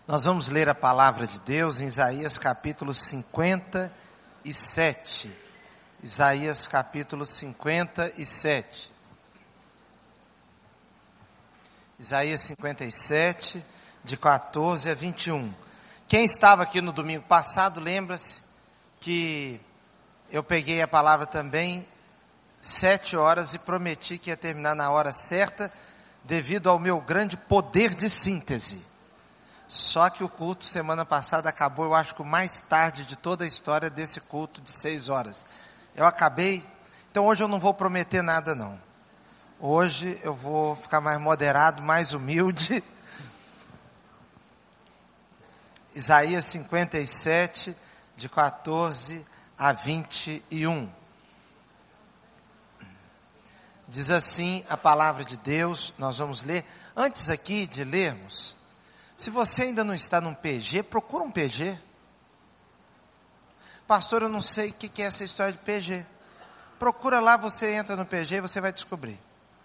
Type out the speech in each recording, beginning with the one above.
Nós vamos ler a palavra de Deus em Isaías capítulo 57. Isaías capítulo 57. Isaías 57, de 14 a 21. Quem estava aqui no domingo passado, lembra-se que eu peguei a palavra também 7 horas e prometi que ia terminar na hora certa, devido ao meu grande poder de síntese. Só que o culto semana passada acabou, eu acho que o mais tarde de toda a história desse culto de 6 horas. Eu acabei, então hoje eu não vou prometer nada não. Hoje eu vou ficar mais moderado, mais humilde. Isaías 57, de 14 a 21. Diz assim a palavra de Deus, nós vamos ler. Antes aqui de lermos, se você ainda não está num PG, procura um PG. Pastor, eu não sei o que é essa história de PG. Procura lá, você entra no PG e você vai descobrir.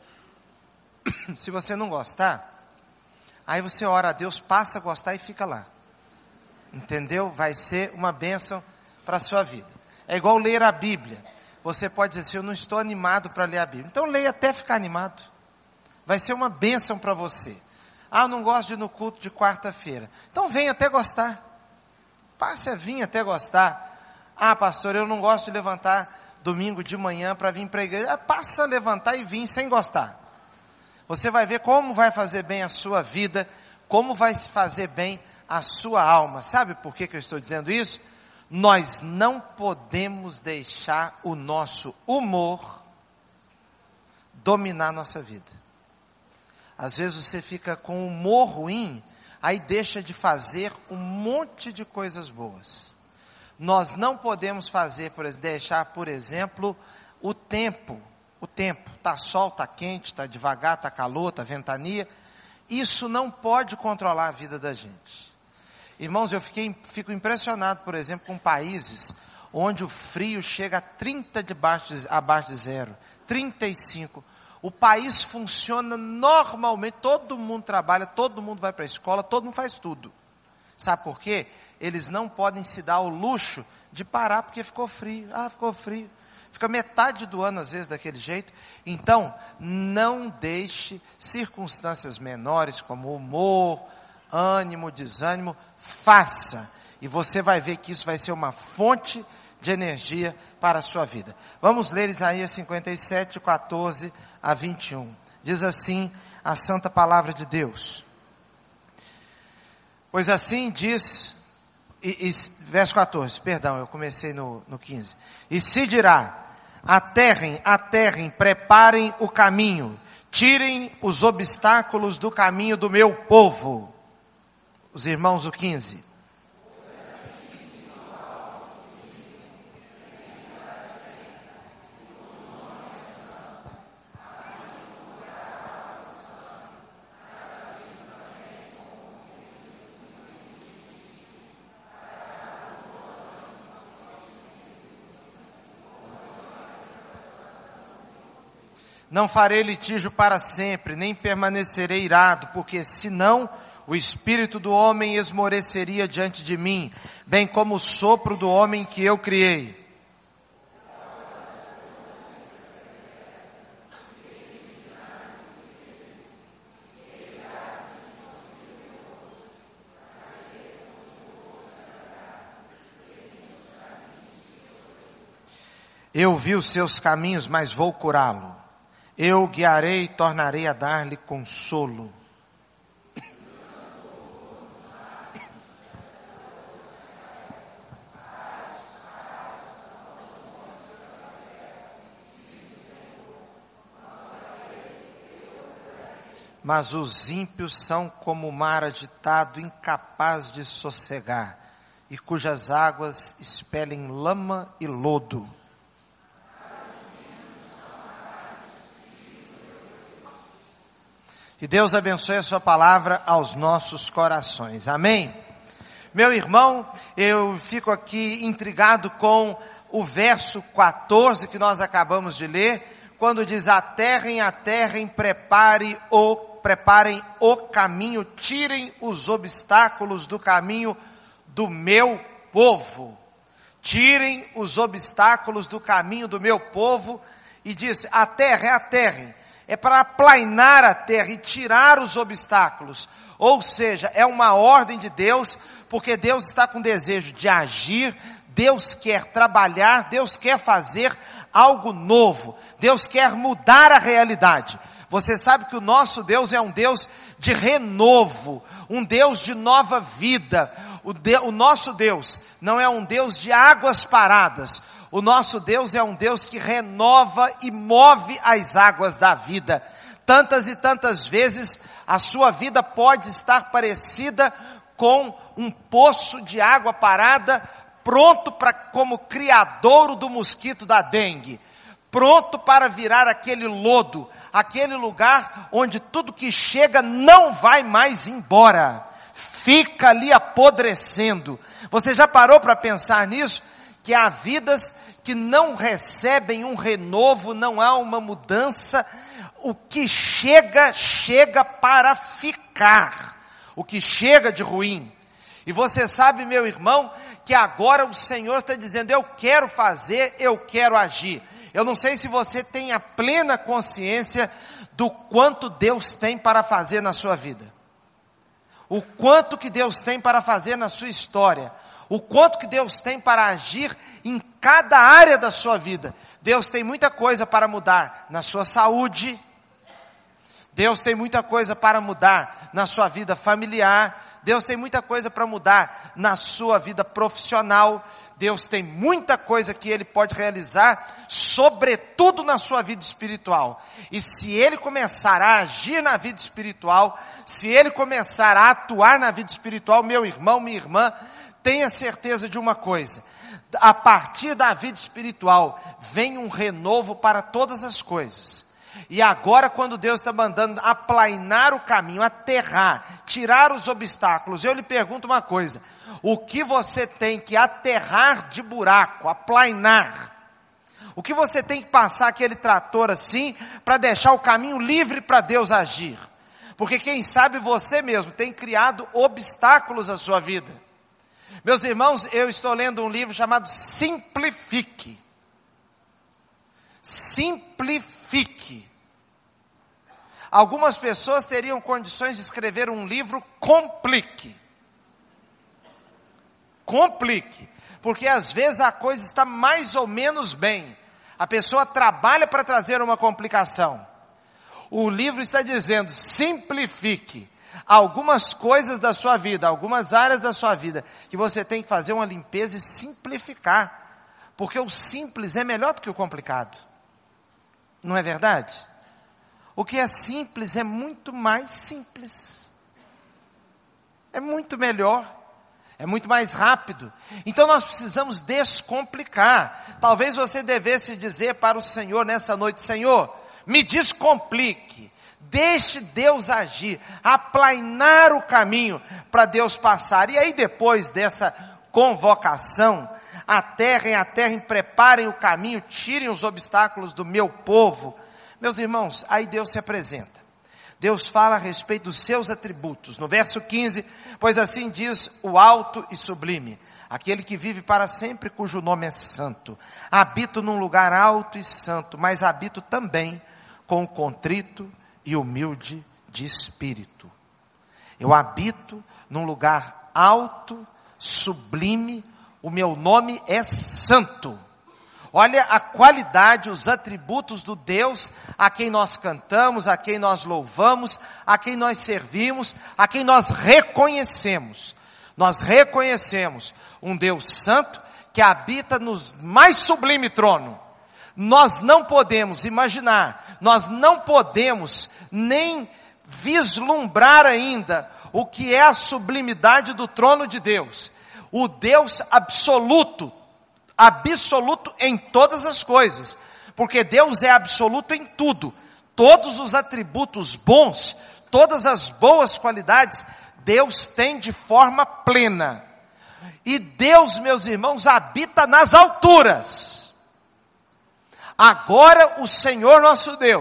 Se você não gostar, aí você ora a Deus, passa a gostar e fica lá. Entendeu? Vai ser uma bênção para a sua vida. É igual ler a Bíblia. Você pode dizer assim, eu não estou animado para ler a Bíblia. Então leia até ficar animado. Vai ser uma bênção para você. Ah, eu não gosto de ir no culto de quarta-feira. Então venha até gostar. Passe a vir até gostar. Ah, pastor, eu não gosto de levantar domingo de manhã para vir para a igreja. Passa a levantar e vir sem gostar. Você vai ver como vai fazer bem a sua vida, como vai fazer bem a sua alma. Sabe por que eu estou dizendo isso? Nós não podemos deixar o nosso humor dominar nossa vida. Às vezes você fica com humor ruim, aí deixa de fazer um monte de coisas boas. Nós não podemos deixar, por exemplo, o tempo. Está sol, está quente, está devagar, está calor, está ventania. Isso não pode controlar a vida da gente. Irmãos, eu fico impressionado, por exemplo, com países onde o frio chega a 30 abaixo de zero, 35. O país funciona normalmente, todo mundo trabalha, todo mundo vai para a escola, todo mundo faz tudo. Sabe por quê? Eles não podem se dar o luxo de parar porque ficou frio. Ah, ficou frio. Fica metade do ano, às vezes, daquele jeito. Então, não deixe circunstâncias menores, como humor, ânimo, desânimo, faça. E você vai ver que isso vai ser uma fonte de energia para a sua vida. Vamos ler Isaías 57, 14 a 21. Diz assim a santa palavra de Deus. Pois assim diz, verso 14, perdão, eu comecei no 15. E se dirá, aterrem, preparem o caminho, tirem os obstáculos do caminho do meu povo. Os irmãos, o 15. Não farei litígio para sempre, nem permanecerei irado, porque senão o espírito do homem esmoreceria diante de mim, bem como o sopro do homem que eu criei. Eu vi os seus caminhos, mas vou curá-lo. Eu guiarei e tornarei a dar-lhe consolo. Mas os ímpios são como o mar agitado, incapaz de sossegar, e cujas águas expelem lama e lodo. Que Deus abençoe a sua palavra aos nossos corações. Amém? Meu irmão, eu fico aqui intrigado com o verso 14 que nós acabamos de ler, quando diz, aterrem, prepare o preparem o caminho, tirem os obstáculos do caminho do meu povo. Tirem os obstáculos do caminho do meu povo. E diz, aterrem. É para aplainar a terra e tirar os obstáculos. Ou seja, é uma ordem de Deus, porque Deus está com desejo de agir, Deus quer trabalhar, Deus quer fazer algo novo, Deus quer mudar a realidade. Você sabe que o nosso Deus é um Deus de renovo, um Deus de nova vida. O nosso Deus não é um Deus de águas paradas, o nosso Deus é um Deus que renova e move as águas da vida. Tantas e tantas vezes a sua vida pode estar parecida com um poço de água parada, pronto para como criadouro do mosquito da dengue, pronto para virar aquele lodo, aquele lugar onde tudo que chega não vai mais embora, fica ali apodrecendo. Você já parou para pensar nisso? Que há vidas que não recebem um renovo, não há uma mudança. O que chega para ficar, o que chega de ruim. E você sabe, meu irmão, que agora o Senhor está dizendo, eu quero fazer, eu quero agir. Eu não sei se você tem a plena consciência do quanto Deus tem para fazer na sua vida. O quanto que Deus tem para fazer na sua história. O quanto que Deus tem para agir em cada área da sua vida. Deus tem muita coisa para mudar na sua saúde. Deus tem muita coisa para mudar na sua vida familiar. Deus tem muita coisa para mudar na sua vida profissional. Deus tem muita coisa que Ele pode realizar, sobretudo na sua vida espiritual. E se Ele começar a agir na vida espiritual, se Ele começar a atuar na vida espiritual, meu irmão, minha irmã, tenha certeza de uma coisa. A partir da vida espiritual, vem um renovo para todas as coisas. E agora, quando Deus está mandando aplainar o caminho, aterrar, tirar os obstáculos, eu lhe pergunto uma coisa: o que você tem que aterrar de buraco, aplainar? O que você tem que passar aquele trator assim, para deixar o caminho livre para Deus agir? Porque quem sabe você mesmo tem criado obstáculos à sua vida. Meus irmãos, eu estou lendo um livro chamado Simplifique. Simplifique. Algumas pessoas teriam condições de escrever um livro Complique. Complique. Porque às vezes a coisa está mais ou menos bem. A pessoa trabalha para trazer uma complicação. O livro está dizendo, simplifique algumas coisas da sua vida, algumas áreas da sua vida, que você tem que fazer uma limpeza e simplificar. Porque o simples é melhor do que o complicado. Não é verdade? O que é simples é muito mais simples. É muito melhor. É muito mais rápido. Então nós precisamos descomplicar. Talvez você devesse dizer para o Senhor nessa noite, Senhor, me descomplique. Deixe Deus agir. Aplainar o caminho para Deus passar. E aí depois dessa convocação, aterrem, preparem o caminho, tirem os obstáculos do meu povo. Meus irmãos, aí Deus se apresenta. Deus fala a respeito dos seus atributos. No verso 15, pois assim diz o alto e sublime, aquele que vive para sempre, cujo nome é santo. Habito num lugar alto e santo, mas habito também com o contrito e humilde de espírito. Eu habito num lugar alto, sublime, o meu nome é santo. Olha a qualidade, os atributos do Deus a quem nós cantamos, a quem nós louvamos, a quem nós servimos, a quem nós reconhecemos. Nós reconhecemos um Deus santo que habita no mais sublime trono. Nós não podemos imaginar, nós não podemos nem vislumbrar ainda o que é a sublimidade do trono de Deus. O Deus absoluto em todas as coisas, porque Deus é absoluto em tudo. Todos os atributos bons, todas as boas qualidades, Deus tem de forma plena. E Deus, meus irmãos, habita nas alturas. Agora o Senhor nosso Deus,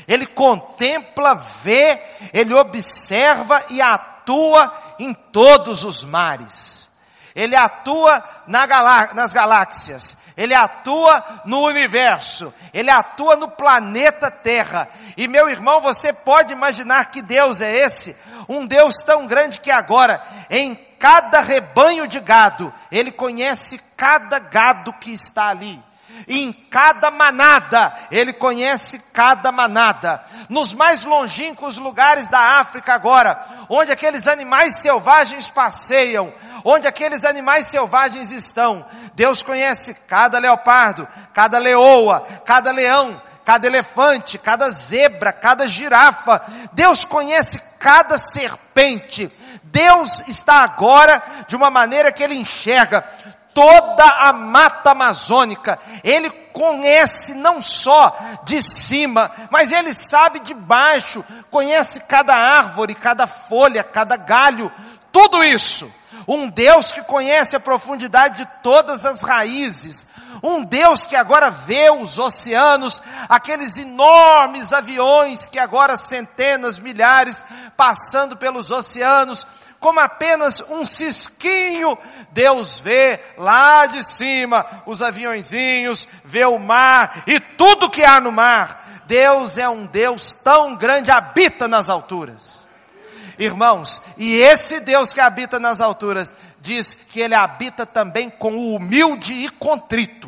Ele contempla, vê, ele observa e atua em todos os mares. Ele atua nas galáxias, ele atua no universo, ele atua no planeta Terra. E meu irmão, você pode imaginar que Deus é esse? Um Deus tão grande que agora, em cada rebanho de gado, ele conhece cada gado que está ali. E em cada manada, ele conhece cada manada. Nos mais longínquos lugares da África agora, onde aqueles animais selvagens passeiam, onde aqueles animais selvagens estão, Deus conhece cada leopardo, cada leoa, cada leão, cada elefante, cada zebra, cada girafa. Deus conhece cada serpente. Deus está agora de uma maneira que ele enxerga toda a mata amazônica. Ele conhece não só de cima, mas ele sabe de baixo, conhece cada árvore, cada folha, cada galho, tudo isso. Um Deus que conhece a profundidade de todas as raízes. Um Deus que agora vê os oceanos, aqueles enormes aviões que agora centenas, milhares, passando pelos oceanos, como apenas um cisquinho. Deus vê lá de cima os aviõezinhos, vê o mar e tudo que há no mar. Deus é um Deus tão grande, habita nas alturas. Irmãos, e esse Deus que habita nas alturas, diz que ele habita também com o humilde e contrito.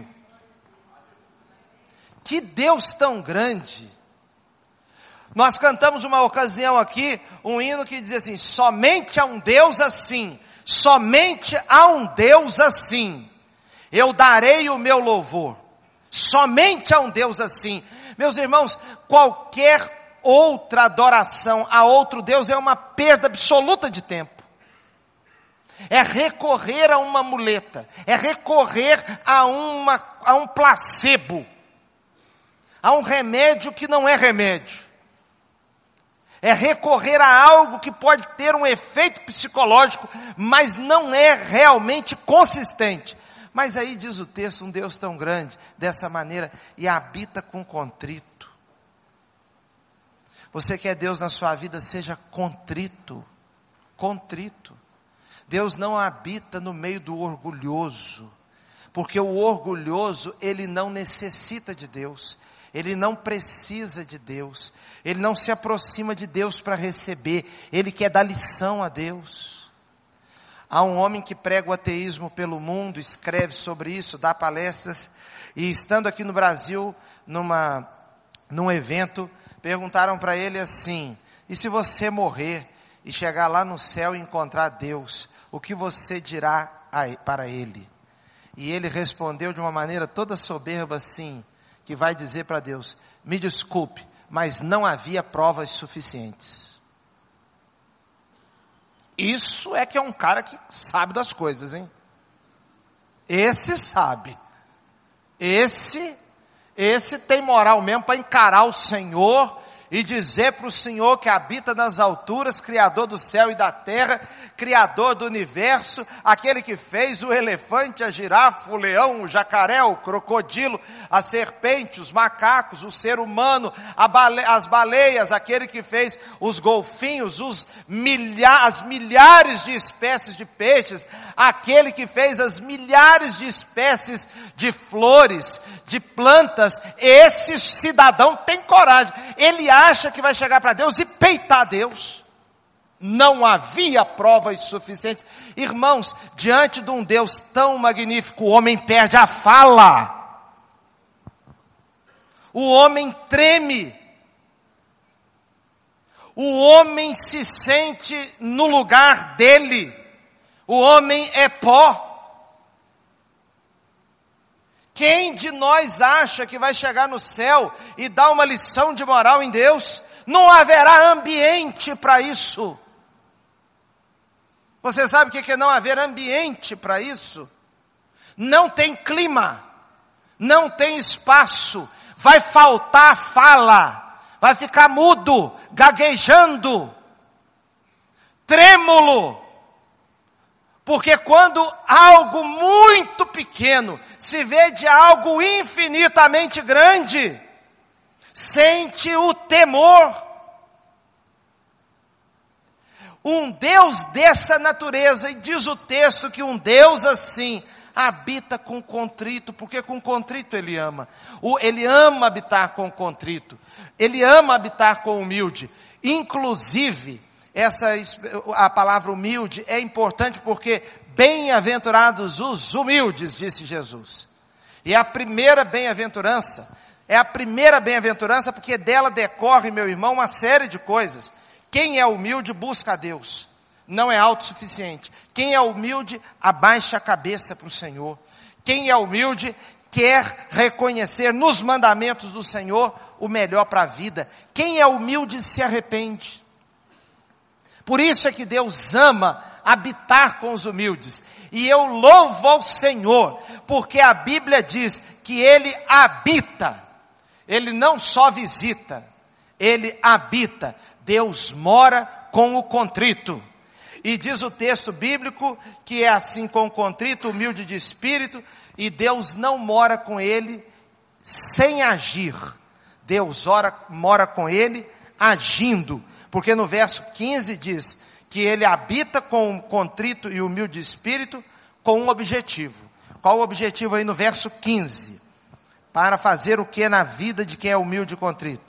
Que Deus tão grande! Nós cantamos uma ocasião aqui, um hino que diz assim: somente a um Deus assim, somente a um Deus assim, eu darei o meu louvor. Somente a um Deus assim. Meus irmãos, qualquer outra adoração a outro Deus é uma perda absoluta de tempo. É recorrer a uma muleta, é recorrer a um placebo, a um remédio que não é remédio. É recorrer a algo que pode ter um efeito psicológico, mas não é realmente consistente. Mas aí diz o texto, um Deus tão grande, dessa maneira, e habita com contrito. Você quer Deus na sua vida, seja contrito. Contrito. Deus não habita no meio do orgulhoso, porque o orgulhoso, ele não necessita de Deus, ele não precisa de Deus, ele não se aproxima de Deus para receber, ele quer dar lição a Deus. Há um homem que prega o ateísmo pelo mundo, escreve sobre isso, dá palestras, e estando aqui no Brasil, num evento, perguntaram para ele assim: e se você morrer e chegar lá no céu e encontrar Deus, o que você dirá para ele? E ele respondeu de uma maneira toda soberba assim, que vai dizer para Deus: me desculpe, mas não havia provas suficientes. Isso é que é um cara que sabe das coisas, hein? Esse sabe. Esse tem moral mesmo para encarar o Senhor e dizer para o Senhor que habita nas alturas, Criador do céu e da terra, Criador do universo, aquele que fez o elefante, a girafa, o leão, o jacaré, o crocodilo, a serpente, os macacos, o ser humano, as baleias, aquele que fez os golfinhos, as milhares de espécies de peixes, aquele que fez as milhares de espécies de flores, de plantas. Esse cidadão tem coragem, ele acha que vai chegar para Deus e peitar Deus. Não havia provas suficientes. Irmãos, diante de um Deus tão magnífico, o homem perde a fala. O homem treme. O homem se sente no lugar dele. O homem é pó. Quem de nós acha que vai chegar no céu e dar uma lição de moral em Deus? Não haverá ambiente para isso. Você sabe o que é não haver ambiente para isso? Não tem clima, não tem espaço, vai faltar fala, vai ficar mudo, gaguejando, trêmulo. Porque quando algo muito pequeno se vê de algo infinitamente grande, sente o temor. Um Deus dessa natureza, e diz o texto que um Deus assim habita com contrito, porque com contrito Ele ama. Ele ama habitar com contrito, Ele ama habitar com humilde. Inclusive, a palavra humilde é importante porque bem-aventurados os humildes, disse Jesus. E a primeira bem-aventurança, porque dela decorre, meu irmão, uma série de coisas. Quem é humilde busca a Deus, não é autossuficiente. Quem é humilde abaixa a cabeça para o Senhor. Quem é humilde quer reconhecer nos mandamentos do Senhor o melhor para a vida. Quem é humilde se arrepende. Por isso é que Deus ama habitar com os humildes. E eu louvo ao Senhor, porque a Bíblia diz que Ele habita. Ele não só visita, Ele habita. Deus mora com o contrito. E diz o texto bíblico que é assim com o contrito, humilde de espírito, e Deus não mora com ele sem agir. Deus mora com ele agindo. Porque no verso 15 diz que ele habita com o contrito e humilde de espírito com um objetivo. Qual o objetivo aí no verso 15? Para fazer o que na vida de quem é humilde e contrito?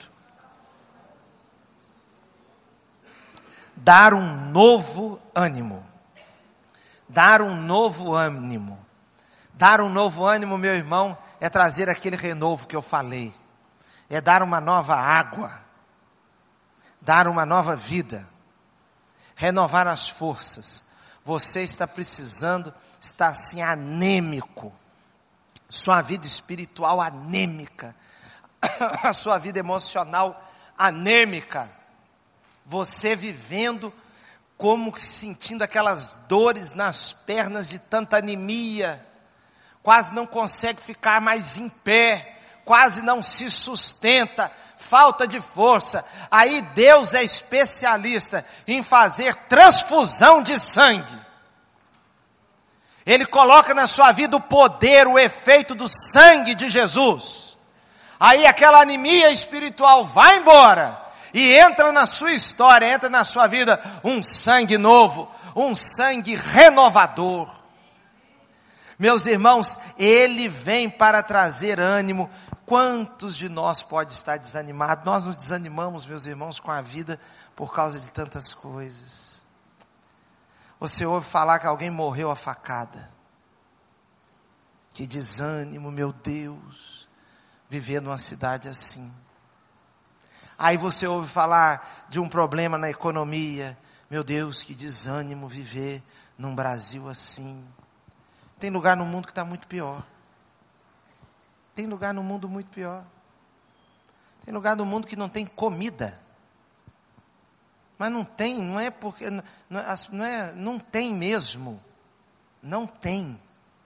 Dar um novo ânimo. Dar um novo ânimo. Dar um novo ânimo, meu irmão, é trazer aquele renovo que eu falei. É dar uma nova água. Dar uma nova vida. Renovar as forças. Você está precisando, está assim anêmico. Sua vida espiritual anêmica. A sua vida emocional anêmica. Você vivendo como sentindo aquelas dores nas pernas de tanta anemia, quase não consegue ficar mais em pé, quase não se sustenta, falta de força. Aí Deus é especialista em fazer transfusão de sangue. Ele coloca na sua vida o poder, o efeito do sangue de Jesus. Aí aquela anemia espiritual vai embora. E entra na sua história, entra na sua vida um sangue novo, um sangue renovador. Meus irmãos, Ele vem para trazer ânimo. Quantos de nós pode estar desanimado? Nós nos desanimamos, meus irmãos, com a vida por causa de tantas coisas. Você ouve falar que alguém morreu a facada. Que desânimo, meu Deus, viver numa cidade assim. Aí você ouve falar de um problema na economia. Meu Deus, que desânimo viver num Brasil assim. Tem lugar no mundo que está muito pior. Tem lugar no mundo muito pior. Tem lugar no mundo que não tem comida. Mas não tem, não é porque, não tem mesmo. Não tem.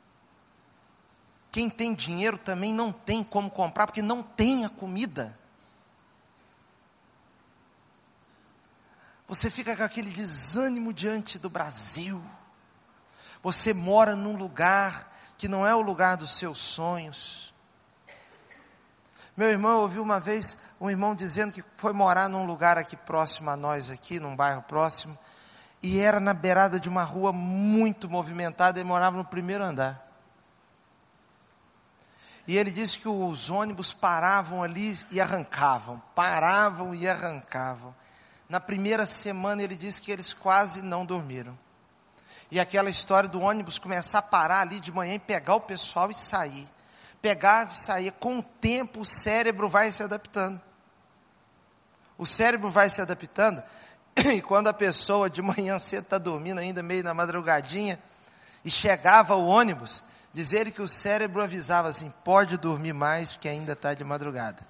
Quem tem dinheiro também não tem como comprar, porque não tem a comida. Você fica com aquele desânimo diante do Brasil. Você mora num lugar que não é o lugar dos seus sonhos. Meu irmão, eu ouvi uma vez um irmão dizendo que foi morar num lugar aqui próximo a nós, aqui num bairro próximo, e era na beirada de uma rua muito movimentada, ele morava no primeiro andar. E ele disse que os ônibus paravam ali e arrancavam, paravam e arrancavam. Na primeira semana ele disse que eles quase não dormiram. E aquela história do ônibus começar a parar ali de manhã e pegar o pessoal e sair. Pegava e saía. Com o tempo o cérebro vai se adaptando. O cérebro vai se adaptando. E quando a pessoa de manhã cedo está dormindo ainda meio na madrugadinha, e chegava o ônibus, diz ele que o cérebro avisava assim, pode dormir mais que ainda está de madrugada.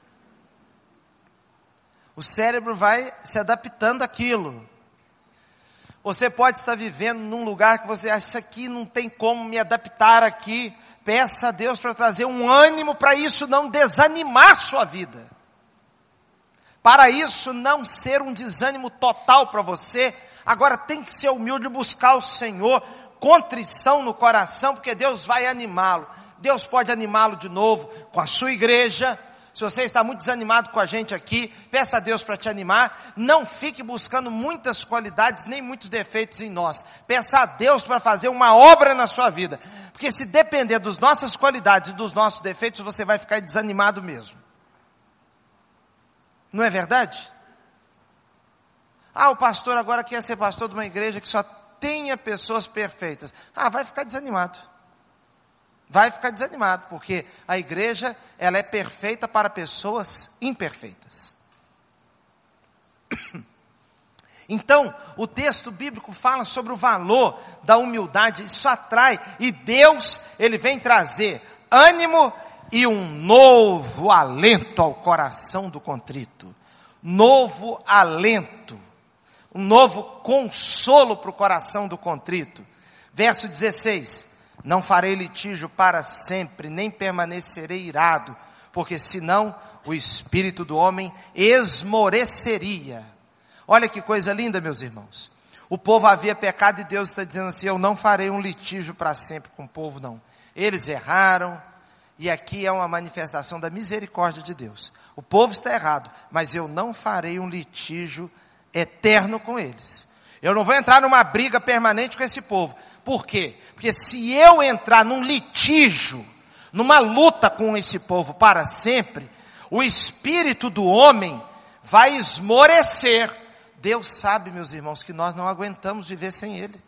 O cérebro vai se adaptando àquilo. Você pode estar vivendo num lugar que você acha, isso aqui não tem como me adaptar aqui. Peça a Deus para trazer um ânimo para isso não desanimar sua vida. Para isso não ser um desânimo total para você. Agora tem que ser humilde, buscar o Senhor, contrição no coração, porque Deus vai animá-lo. Deus pode animá-lo de novo com a sua igreja. Se você está muito desanimado com a gente aqui, peça a Deus para te animar. Não fique buscando muitas qualidades, nem muitos defeitos em nós. Peça a Deus para fazer uma obra na sua vida. Porque se depender das nossas qualidades e dos nossos defeitos, você vai ficar desanimado mesmo. Não é verdade? O pastor agora quer ser pastor de uma igreja que só tenha pessoas perfeitas. Vai ficar desanimado. Vai ficar desanimado, porque a igreja, ela é perfeita para pessoas imperfeitas. Então, o texto bíblico fala sobre o valor da humildade, isso atrai, e Deus, Ele vem trazer ânimo e um novo alento ao coração do contrito. Novo alento, um novo consolo para o coração do contrito. Verso 16, não farei litígio para sempre, nem permanecerei irado, porque senão o espírito do homem esmoreceria. Olha que coisa linda, meus irmãos. O povo havia pecado e Deus está dizendo assim, eu não farei um litígio para sempre com o povo, não. Eles erraram, e aqui é uma manifestação da misericórdia de Deus. O povo está errado, mas eu não farei um litígio eterno com eles. Eu não vou entrar numa briga permanente com esse povo. Por quê? Porque se eu entrar num litígio, numa luta com esse povo para sempre, o espírito do homem vai esmorecer. Deus sabe, meus irmãos, que nós não aguentamos viver sem Ele.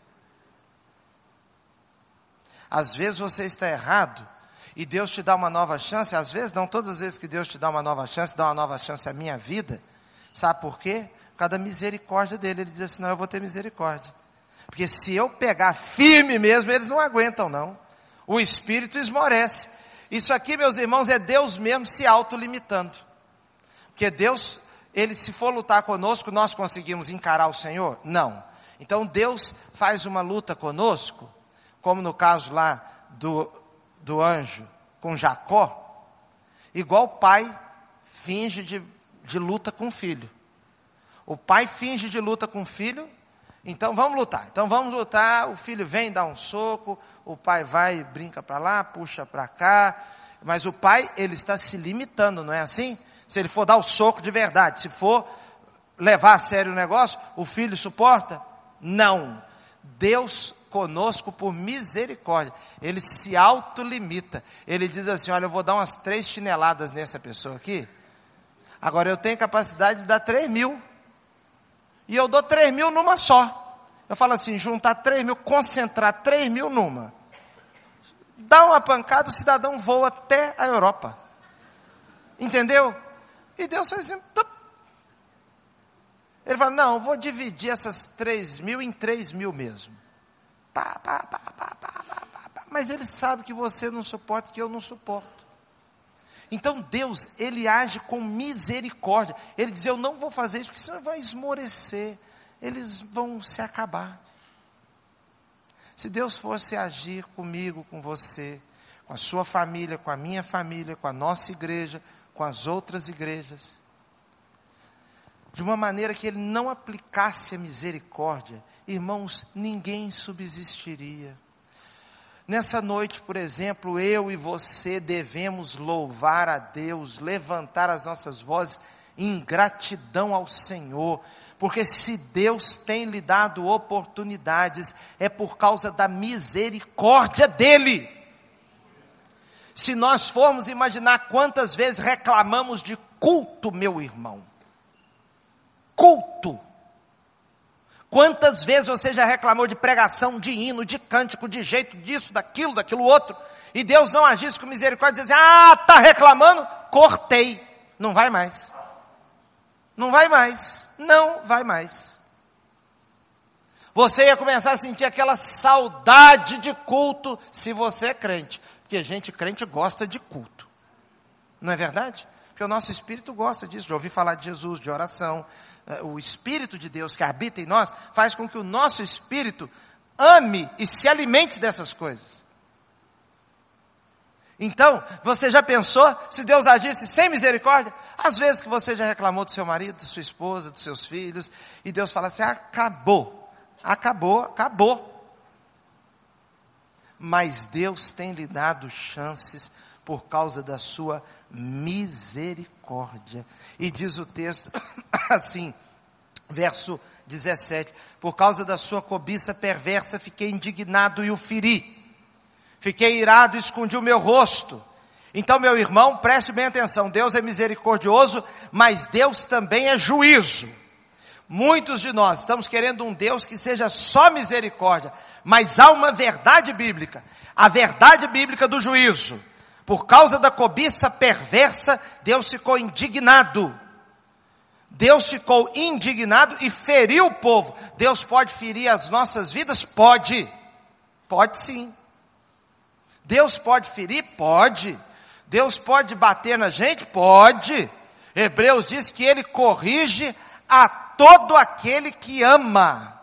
Às vezes você está errado, e Deus te dá uma nova chance, às vezes não, todas as vezes que Deus te dá uma nova chance à minha vida. Sabe por quê? Por causa da misericórdia dele. Ele diz assim, não, eu vou ter misericórdia. Porque se eu pegar firme mesmo, eles não aguentam não. O espírito esmorece. Isso aqui, meus irmãos, é Deus mesmo se autolimitando. Porque Deus, Ele se for lutar conosco, nós conseguimos encarar o Senhor? Não. Então Deus faz uma luta conosco, como no caso lá do anjo com Jacó, igual o pai finge de luta com o filho. O pai finge de luta com o filho, então vamos lutar, o filho vem, dá um soco, o pai vai, brinca para lá, puxa para cá, mas o pai, ele está se limitando, não é assim? Se ele for dar o soco de verdade, se for levar a sério o negócio, o filho suporta? Não. Deus conosco por misericórdia, Ele se autolimita, Ele diz assim, olha, eu vou dar umas 3 chineladas nessa pessoa aqui, agora eu tenho capacidade de dar 3.000, e eu dou 3.000 numa só. Eu falo assim, juntar 3.000, concentrar 3.000 numa, dá uma pancada, o cidadão voa até a Europa, entendeu? E Deus faz assim, Ele fala, não, eu vou dividir essas 3.000 em 3.000 mesmo. Mas Ele sabe que você não suporta, que eu não suporto. Então Deus, Ele age com misericórdia. Ele diz, eu não vou fazer isso, porque senão vai esmorecer. Eles vão se acabar. Se Deus fosse agir comigo, com você, com a sua família, com a minha família, com a nossa igreja, com as outras igrejas, de uma maneira que Ele não aplicasse a misericórdia, irmãos, ninguém subsistiria. Nessa noite, por exemplo, eu e você devemos louvar a Deus, levantar as nossas vozes em gratidão ao Senhor, porque se Deus tem lhe dado oportunidades, é por causa da misericórdia dEle. Se nós formos imaginar quantas vezes reclamamos de culto, meu irmão, culto. Quantas vezes você já reclamou de pregação, de hino, de cântico, de jeito disso, daquilo outro, e Deus não agisse com misericórdia, dizia assim, está reclamando? Cortei, não vai mais. Não vai mais, não vai mais. Você ia começar a sentir aquela saudade de culto, se você é crente, porque gente crente gosta de culto, não é verdade? Porque o nosso espírito gosta disso, de ouvir falar de Jesus, de oração. O Espírito de Deus que habita em nós, faz com que o nosso espírito ame e se alimente dessas coisas. Então, você já pensou, se Deus agisse sem misericórdia? Às vezes que você já reclamou do seu marido, da sua esposa, dos seus filhos, e Deus fala assim, acabou. Mas Deus tem lhe dado chances, por causa da sua misericórdia. E diz o texto assim, verso 17, por causa da sua cobiça perversa fiquei indignado e o feri. Fiquei irado e escondi o meu rosto. Então, meu irmão, preste bem atenção, Deus é misericordioso, mas Deus também é juízo. Muitos de nós estamos querendo um Deus que seja só misericórdia, mas há uma verdade bíblica, a verdade bíblica do juízo. Por causa da cobiça perversa, Deus ficou indignado. Deus ficou indignado e feriu o povo. Deus pode ferir as nossas vidas? Pode. Pode sim. Deus pode ferir? Pode. Deus pode bater na gente? Pode. Hebreus diz que Ele corrige a todo aquele que ama.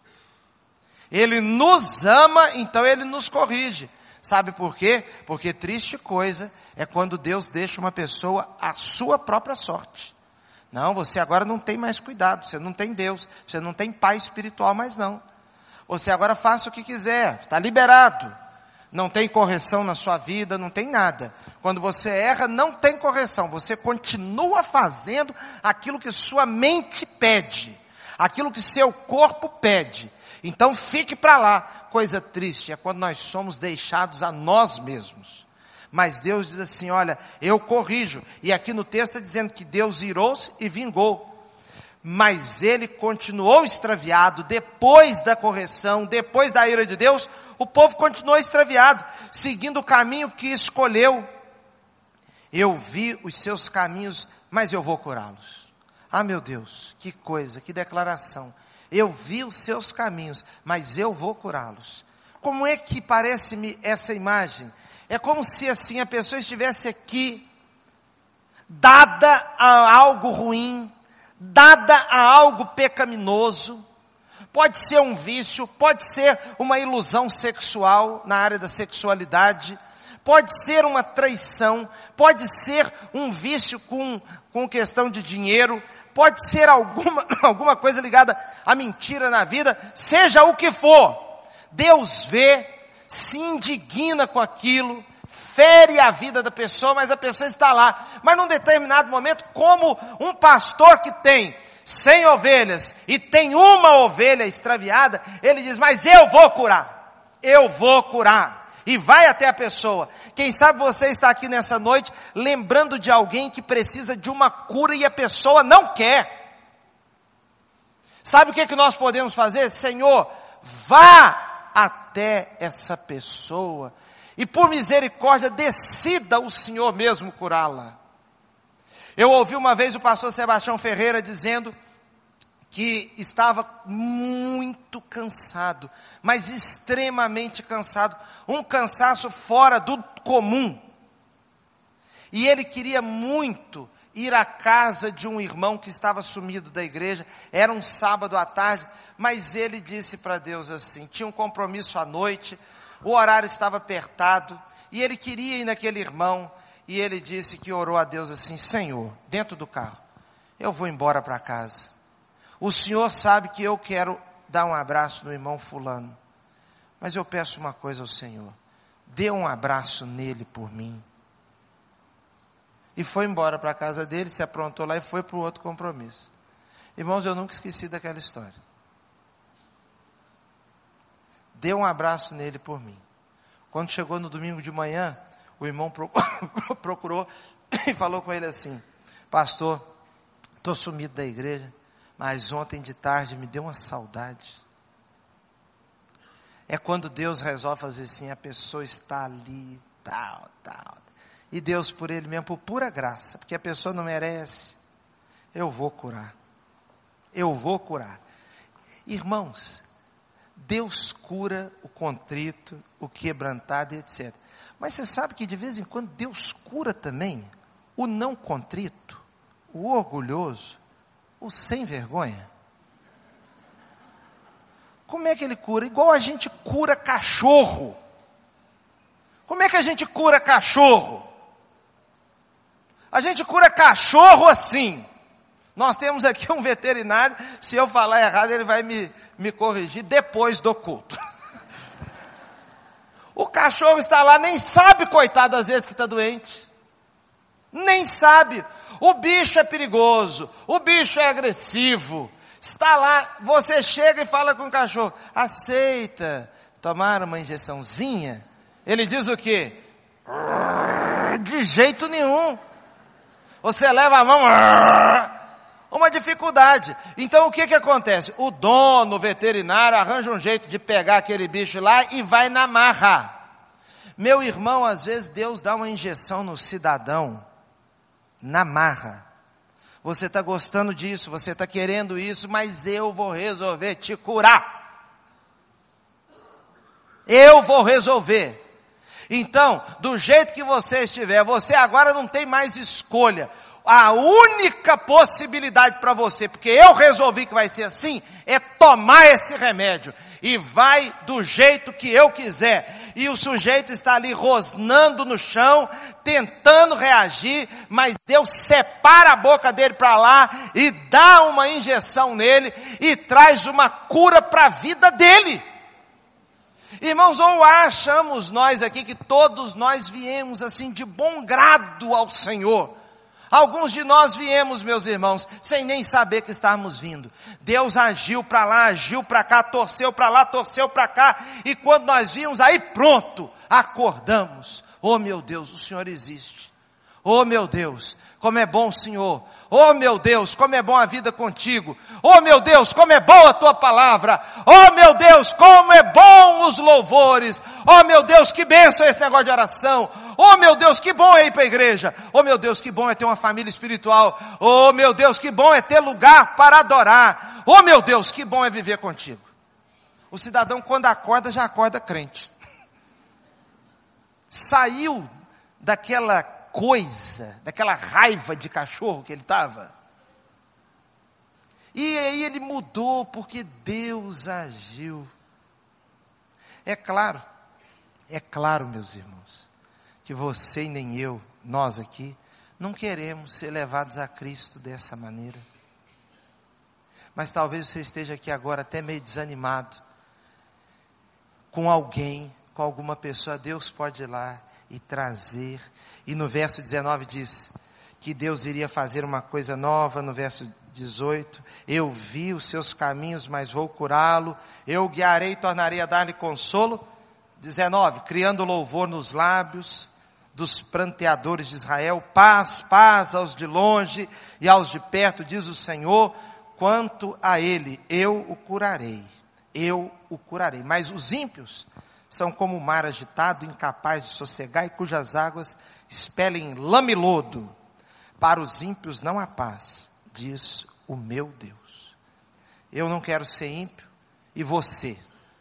Ele nos ama, então Ele nos corrige. Sabe por quê? Porque triste coisa é quando Deus deixa uma pessoa à sua própria sorte. Não, você agora não tem mais cuidado, você não tem Deus, você não tem pai espiritual mais não. Você agora faça o que quiser, está liberado. Não tem correção na sua vida, não tem nada. Quando você erra, não tem correção. Você continua fazendo aquilo que sua mente pede. Aquilo que seu corpo pede. Então fique para lá. Coisa triste é quando nós somos deixados a nós mesmos. Mas Deus diz assim, olha, eu corrijo. E aqui no texto está dizendo que Deus irou-se e vingou. Mas ele continuou extraviado, depois da correção, depois da ira de Deus, o povo continuou extraviado, seguindo o caminho que escolheu. Eu vi os seus caminhos, mas eu vou curá-los. Ah, meu Deus, que coisa, que declaração. Eu vi os seus caminhos, mas eu vou curá-los. Como é que parece-me essa imagem? É como se assim a pessoa estivesse aqui, dada a algo ruim, dada a algo pecaminoso, pode ser um vício, pode ser uma ilusão sexual na área da sexualidade, pode ser uma traição, pode ser um vício com questão de dinheiro, pode ser alguma coisa ligada à mentira na vida, seja o que for, Deus vê, se indigna com aquilo, fere a vida da pessoa, mas a pessoa está lá. Mas num determinado momento, como um pastor que tem 100 ovelhas e tem uma ovelha extraviada, ele diz, mas eu vou curar. E vai até a pessoa. Quem sabe você está aqui nessa noite, lembrando de alguém que precisa de uma cura e a pessoa não quer. Sabe o que nós podemos fazer? Senhor, vá até essa pessoa e por misericórdia decida o Senhor mesmo curá-la. Eu ouvi uma vez o pastor Sebastião Ferreira dizendo que estava muito cansado, mas extremamente cansado, um cansaço fora do comum. E ele queria muito ir à casa de um irmão que estava sumido da igreja, era um sábado à tarde, mas ele disse para Deus assim, tinha um compromisso à noite, o horário estava apertado, e ele queria ir naquele irmão, e ele disse que orou a Deus assim, Senhor, dentro do carro, eu vou embora para casa. O Senhor sabe que eu quero dar um abraço no irmão fulano, mas eu peço uma coisa ao Senhor, dê um abraço nele por mim. E foi embora para a casa dele, se aprontou lá e foi para o outro compromisso. Irmãos, eu nunca esqueci daquela história. Dê um abraço nele por mim. Quando chegou no domingo de manhã, o irmão procurou e falou com ele assim, pastor, estou sumido da igreja, mas ontem de tarde me deu uma saudade. É quando Deus resolve fazer assim, a pessoa está ali, tal. E Deus por ele mesmo, por pura graça, porque a pessoa não merece, eu vou curar. Irmãos, Deus cura o contrito, o quebrantado, etc. Mas você sabe que de vez em quando Deus cura também o não contrito, o orgulhoso, o sem vergonha. Como é que ele cura? Igual a gente cura cachorro. Como é que a gente cura cachorro? A gente cura cachorro assim. Nós temos aqui um veterinário, se eu falar errado, ele vai me corrigir depois do culto. cachorro está lá, nem sabe, coitado, às vezes que está doente. Nem sabe. O bicho é perigoso, o bicho é agressivo. Está lá, você chega e fala com o cachorro, aceita tomar uma injeçãozinha? Ele diz o quê? De jeito nenhum. Você leva a mão, uma dificuldade. Então o que acontece? O dono, o veterinário, arranja um jeito de pegar aquele bicho lá e vai na marra. Meu irmão, às vezes Deus dá uma injeção no cidadão, na marra. Você está gostando disso, você está querendo isso, mas eu vou resolver te curar. Eu vou resolver. Então, do jeito que você estiver, você agora não tem mais escolha. A única possibilidade para você, porque eu resolvi que vai ser assim, é tomar esse remédio. E vai do jeito que eu quiser. E o sujeito está ali rosnando no chão, tentando reagir, mas Deus separa a boca dele para lá e dá uma injeção nele e traz uma cura para a vida dele. Irmãos, ou achamos nós aqui que todos nós viemos assim de bom grado ao Senhor? Alguns de nós viemos, meus irmãos, sem nem saber que estávamos vindo. Deus agiu para lá, agiu para cá, torceu para lá, torceu para cá. E quando nós vimos, aí pronto, acordamos. Oh meu Deus, o Senhor existe. Oh meu Deus, como é bom o Senhor. Oh meu Deus, como é bom a vida contigo. Oh meu Deus, como é boa a tua palavra. Oh meu Deus, como é bom os louvores. Oh meu Deus, que bênção esse negócio de oração. Oh meu Deus, que bom é ir para a igreja. Oh meu Deus, que bom é ter uma família espiritual. Oh meu Deus, que bom é ter lugar para adorar. Oh meu Deus, que bom é viver contigo. O cidadão quando acorda, já acorda crente. Saiu daquela coisa, daquela raiva de cachorro que ele estava. E aí ele mudou porque Deus agiu. É claro, meus irmãos, que você e nem eu, nós aqui, não queremos ser levados a Cristo dessa maneira. Mas talvez você esteja aqui agora até meio desanimado, com alguém, com alguma pessoa. Deus pode ir lá e trazer. E no verso 19 diz que Deus iria fazer uma coisa nova. No verso 18, eu vi os seus caminhos, mas vou curá-lo. Eu o guiarei e tornarei a dar-lhe consolo. 19, criando louvor nos lábios dos pranteadores de Israel. Paz, paz aos de longe e aos de perto, diz o Senhor. Quanto a ele, eu o curarei. Eu o curarei. Mas os ímpios são como o mar agitado, incapaz de sossegar, e cujas águas expelem lama e lodo. Para os ímpios não há paz, diz o meu Deus. Eu não quero ser ímpio. E você?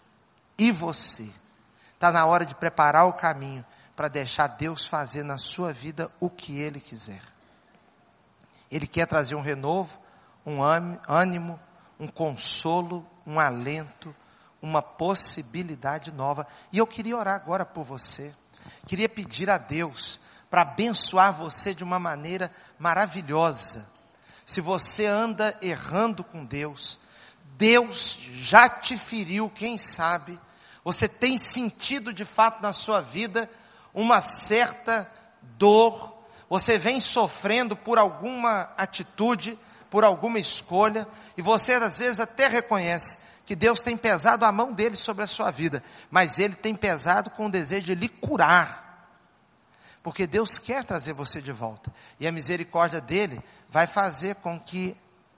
Está na hora de preparar o caminho para deixar Deus fazer na sua vida o que Ele quiser. Ele quer trazer um renovo, um ânimo, um consolo, um alento, uma possibilidade nova. E eu queria orar agora por você. Queria pedir a Deus para abençoar você de uma maneira maravilhosa. Se você anda errando com Deus, Deus já te feriu, quem sabe, você tem sentido de fato na sua vida uma certa dor, você vem sofrendo por alguma atitude, por alguma escolha, e você às vezes até reconhece que Deus tem pesado a mão dele sobre a sua vida, mas ele tem pesado com o desejo de lhe curar, porque Deus quer trazer você de volta, e a misericórdia dele vai fazer com que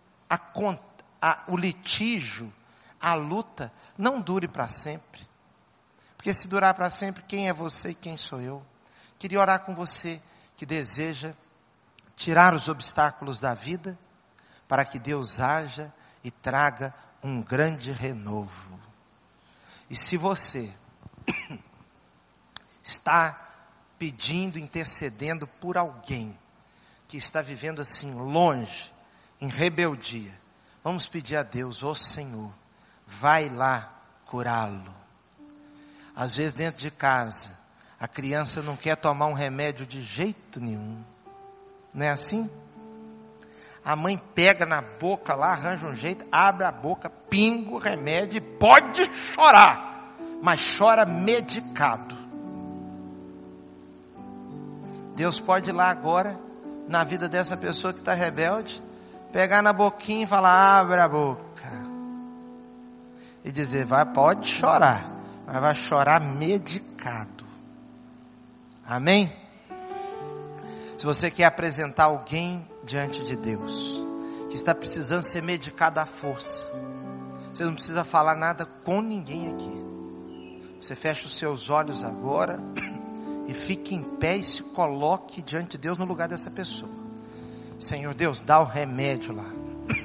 o litígio, a luta, não dure para sempre. Porque se durar para sempre, quem é você e quem sou eu? Queria orar com você que deseja tirar os obstáculos da vida, para que Deus haja e traga um grande renovo. E se você está pedindo, intercedendo por alguém que está vivendo assim longe, em rebeldia, vamos pedir a Deus, ó Senhor, vai lá curá-lo. Às vezes dentro de casa, a criança não quer tomar um remédio de jeito nenhum. Não é assim? A mãe pega na boca lá, arranja um jeito, abre a boca, pinga o remédio e pode chorar. Mas chora medicado. Deus pode ir lá agora, na vida dessa pessoa que está rebelde, pegar na boquinha e falar, abre a boca. E dizer, pode chorar, mas vai chorar medicado. Amém? Se você quer apresentar alguém diante de Deus, que está precisando ser medicado à força, você não precisa falar nada com ninguém aqui. Você fecha os seus olhos agora e fique em pé e se coloque diante de Deus no lugar dessa pessoa. Senhor Deus, dá o remédio lá.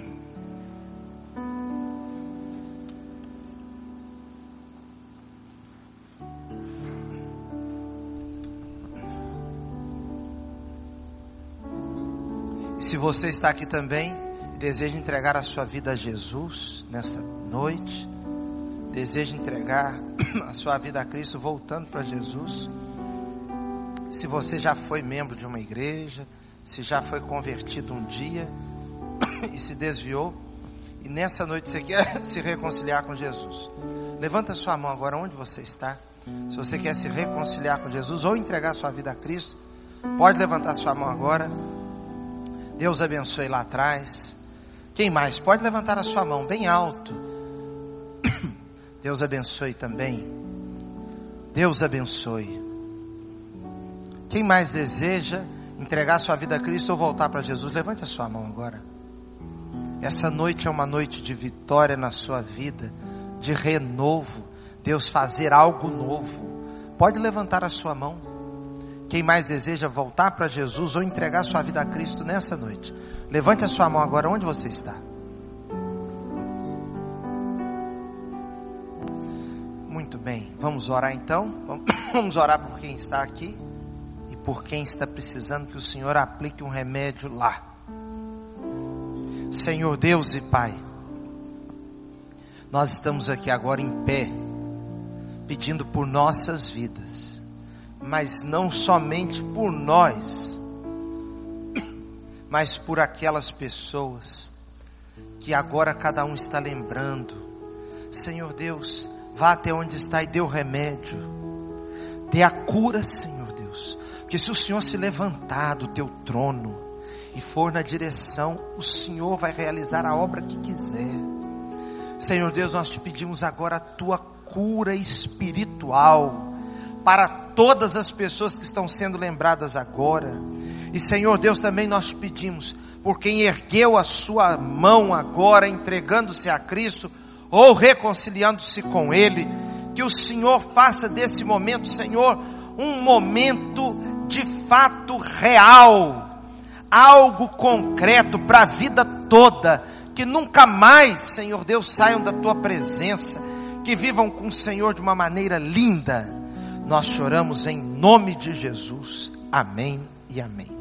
E se você está aqui também e deseja entregar a sua vida a Jesus nessa noite, deseja entregar a sua vida a Cristo voltando para Jesus, se você já foi membro de uma igreja, se já foi convertido um dia e se desviou, e nessa noite você quer se reconciliar com Jesus, levanta sua mão agora onde você está. Se você quer se reconciliar com Jesus ou entregar a sua vida a Cristo, pode levantar sua mão agora. Deus abençoe lá atrás. Quem mais? Pode levantar a sua mão bem alto. Deus abençoe também. Deus abençoe. Quem mais deseja entregar sua vida a Cristo ou voltar para Jesus? Levante a sua mão agora. Essa noite é uma noite de vitória na sua vida, de renovo. Deus fazer algo novo. Pode levantar a sua mão. Quem mais deseja voltar para Jesus ou entregar sua vida a Cristo nessa noite? Levante a sua mão agora onde você está. Muito bem, vamos orar então. Vamos orar por quem está aqui e por quem está precisando que o Senhor aplique um remédio lá. Senhor Deus e Pai, nós estamos aqui agora em pé, pedindo por nossas vidas. Mas não somente por nós, mas por aquelas pessoas que agora cada um está lembrando. Senhor Deus, vá até onde está e dê o remédio, dê a cura, Senhor Deus, porque se o Senhor se levantar do teu trono e for na direção, o Senhor vai realizar a obra que quiser. Senhor Deus, nós te pedimos agora a tua cura espiritual para todas as pessoas que estão sendo lembradas agora. E Senhor Deus, também nós te pedimos por quem ergueu a sua mão agora, entregando-se a Cristo ou reconciliando-se com Ele, que o Senhor faça desse momento, Senhor, um momento de fato real, algo concreto para a vida toda, que nunca mais, Senhor Deus, saiam da tua presença, que vivam com o Senhor de uma maneira linda. Nós choramos em nome de Jesus. Amém e amém.